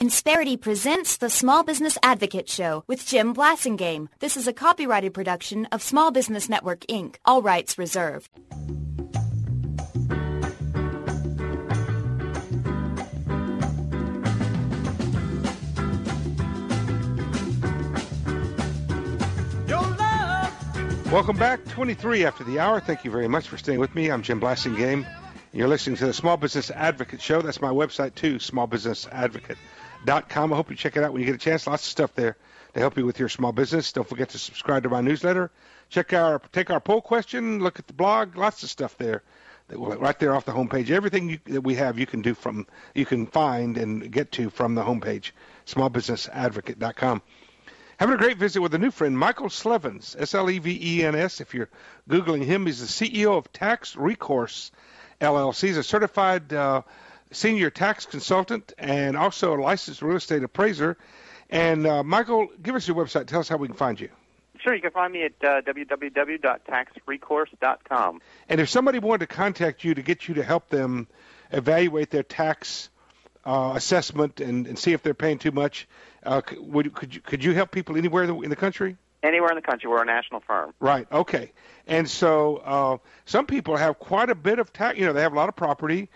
Insperity presents the Small Business Advocate Show with Jim Blasingame. This is a copyrighted production of Small Business Network, Inc., all rights reserved. Welcome back, 23 after the hour. Thank you very much for staying with me. I'm Jim Blasingame. You're listening to the Small Business Advocate Show. That's my website, too, smallbusinessadvocate.com. I hope you check it out when you get a chance. Lots of stuff there to help you with your small business. Don't forget to subscribe to my newsletter. Take our poll question, look at the blog, lots of stuff there. Right there off the homepage. Everything that we have you can find and get to from the homepage, smallbusinessadvocate.com. Having a great visit with a new friend, Michael Slevens, S-L-E-V-E-N-S. If you're Googling him, he's the CEO of Tax Recourse, LLC. He's a certified senior tax consultant and also a licensed real estate appraiser. And, Michael, give us your website. Tell us how we can find you. Sure, you can find me at www.taxrecourse.com. And if somebody wanted to contact you to get you to help them evaluate their tax assessment and see if they're paying too much, could you help people anywhere in the country? Anywhere in the country. We're a national firm. Right. Okay. And so some people have quite a bit of tax. They have a lot of property.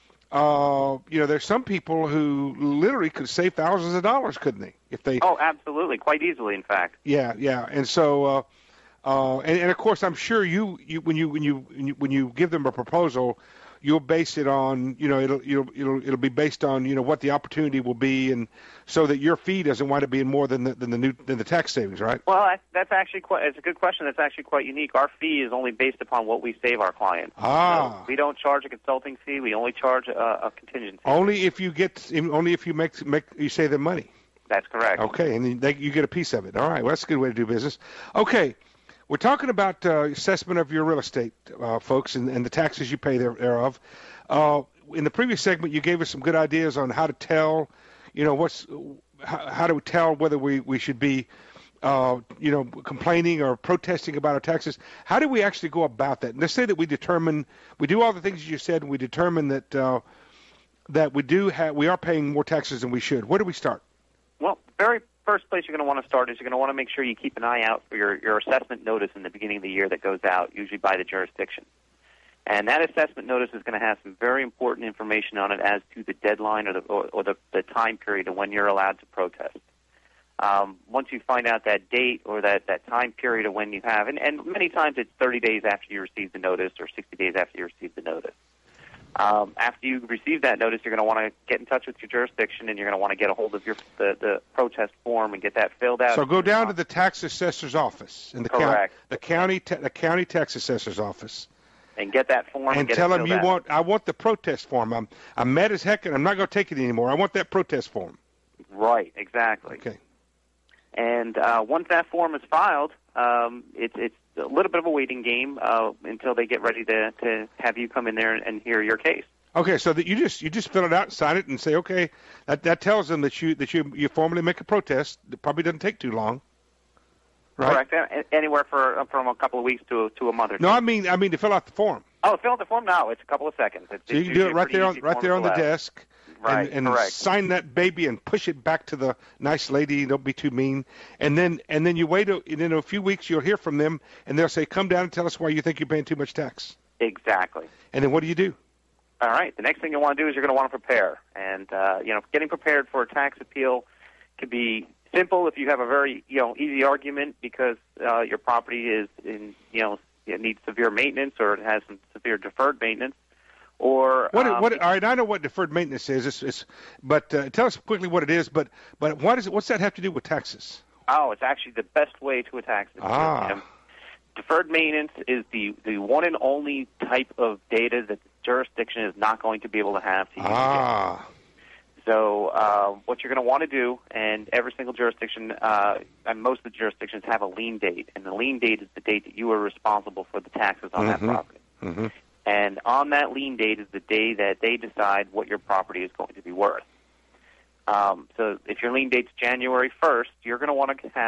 There's some people who literally could save thousands of dollars, couldn't they? If they. Oh, absolutely. Quite easily, in fact. Yeah. Yeah. And so, and of course, I'm sure when you give them a proposal, you'll base it on, it'll be based on, what the opportunity will be, and so that your fee doesn't wind up being more than the tax savings, right? Well, that's actually it's a good question. That's actually quite unique. Our fee is only based upon what we save our clients. So we don't charge a consulting fee. We only charge a contingency. Only if you you save them money. That's correct. Okay, and you get a piece of it. All right, well, that's a good way to do business. Okay. We're talking about assessment of your real estate, folks, and the taxes you pay thereof. In the previous segment, you gave us some good ideas on how to tell, how to tell whether we should be, complaining or protesting about our taxes. How do we actually go about that? And let's say that we do all the things you said, and we determine that we are paying more taxes than we should. Where do we start? Well, very first place you're going to want to start is you're going to want to make sure you keep an eye out for your assessment notice in the beginning of the year that goes out, usually by the jurisdiction. And that assessment notice is going to have some very important information on it as to the deadline or the time period of when you're allowed to protest. Once you find out that date or that time period of when you have, and many times it's 30 days after you receive the notice or 60 days after you receive the notice. After you receive that notice, you're going to want to get in touch with your jurisdiction, and you're going to want to get a hold of the protest form and get that filled out. So go down to the tax assessor's office in the county tax assessor's office, and get that form and tell them I want the protest form. I'm mad as heck, and I'm not going to take it anymore. I want that protest form. Right, exactly. Okay. And once that form is filed, it's a little bit of a waiting game until they get ready to have you come in there and hear your case. Okay, so that you just fill it out and sign it and say, okay, that tells them that you formally make a protest. It probably doesn't take too long, right? Correct. Anywhere from a couple of weeks to a month or two. No, I mean to fill out the form. Oh, fill out the form? No, it's a couple of seconds. So you can do it right there on the desk. Right, and correct. Sign that baby and push it back to the nice lady. Don't be too mean. And then you wait. And in a few weeks, you'll hear from them, and they'll say, "Come down and tell us why you think you're paying too much tax." Exactly. And then what do you do? All right. The next thing you want to do is you're going to want to prepare. And getting prepared for a tax appeal can be simple if you have a very easy argument because your property is it needs severe maintenance or it has some severe deferred maintenance. Or all right, I know what deferred maintenance is. But tell us quickly what it is. But what's that have to do with taxes? Oh, it's actually the best way to attack it. Deferred maintenance is the one and only type of data that the jurisdiction is not going to be able to have to use. So what you're going to want to do, and every single jurisdiction, and most of the jurisdictions have a lien date, and the lien date is the date that you are responsible for the taxes on that property. Mm-hmm. And on that lien date is the day that they decide what your property is going to be worth. So if your lien date's January 1st, you're going to want to have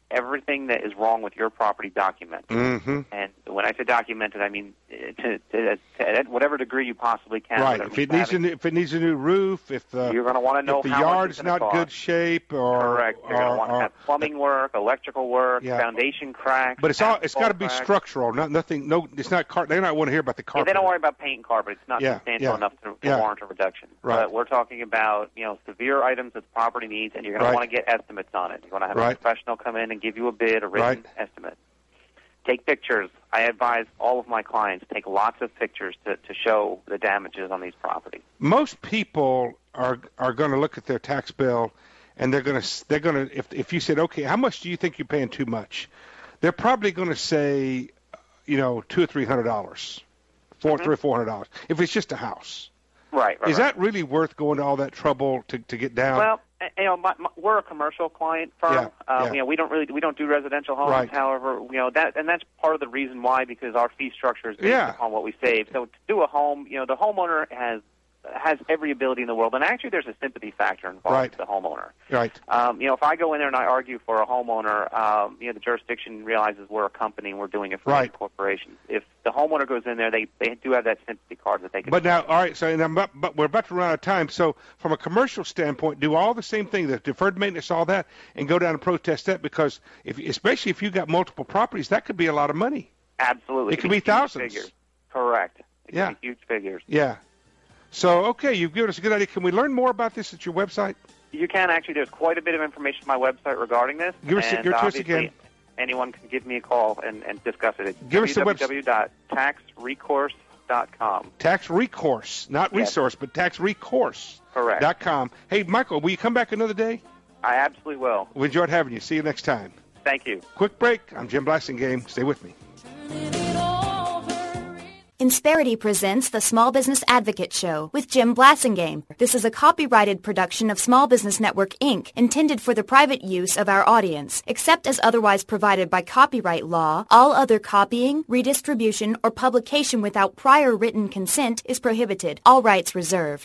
everything that is wrong with your property documented. Mm-hmm. And when I say documented, I mean to whatever degree you possibly can. Right. If it needs a new roof, if you're going to want to know if the how yard's much not cost. Good shape, or correct, you're going to want to have plumbing work, electrical work, yeah. foundation cracks. But it's got to be structural, nothing. No, it's not. They don't want to hear about the carpet. Yeah, they don't worry about paint and carpet. It's not substantial enough to warrant a reduction. Right. But we're talking about severe items that the property needs, and you're going to want to get estimates on it. You're going to have a professional come in and give you a bid, a written estimate. Take pictures. I advise all of my clients take lots of pictures to show the damages on these properties. Most people are going to look at their tax bill, and they're going to if you said, okay, how much do you think you're paying too much? They're probably going to say, $200 or $300, $300 or $400 if it's just a house. Right. Is that really worth going to all that trouble to get down? Well, we're a commercial client firm. We don't do residential homes. Right. However, that's part of the reason why, because our fee structure is based upon what we save. So to do a home, the homeowner has every ability in the world, and actually there's a sympathy factor involved with the homeowner. Right. If I go in there and I argue for a homeowner, the jurisdiction realizes we're a company and we're doing it for corporations. If the homeowner goes in there, they do have that sympathy card that they can. But now, all right. So, but we're about to run out of time. So, from a commercial standpoint, do all the same thing, the deferred maintenance, all that, and go down and protest that, because especially if you got multiple properties, that could be a lot of money. Absolutely, it could be thousands. Figures. Correct. It could be huge figures. Yeah. So, okay, you've given us a good idea. Can we learn more about this at your website? You can, actually. There's quite a bit of information on my website regarding this. Give it to us again. Anyone can give me a call and discuss it. It's give us the website. www.taxrecourse.com. Tax recourse, not resource, but taxrecourse. Correct. .com. Hey, Michael, will you come back another day? I absolutely will. We enjoyed having you. See you next time. Thank you. Quick break. I'm Jim Blasingame. Stay with me. Insperity presents the Small Business Advocate Show with Jim Blasingame. This is a copyrighted production of Small Business Network, Inc., intended for the private use of our audience. Except as otherwise provided by copyright law, all other copying, redistribution, or publication without prior written consent is prohibited. All rights reserved.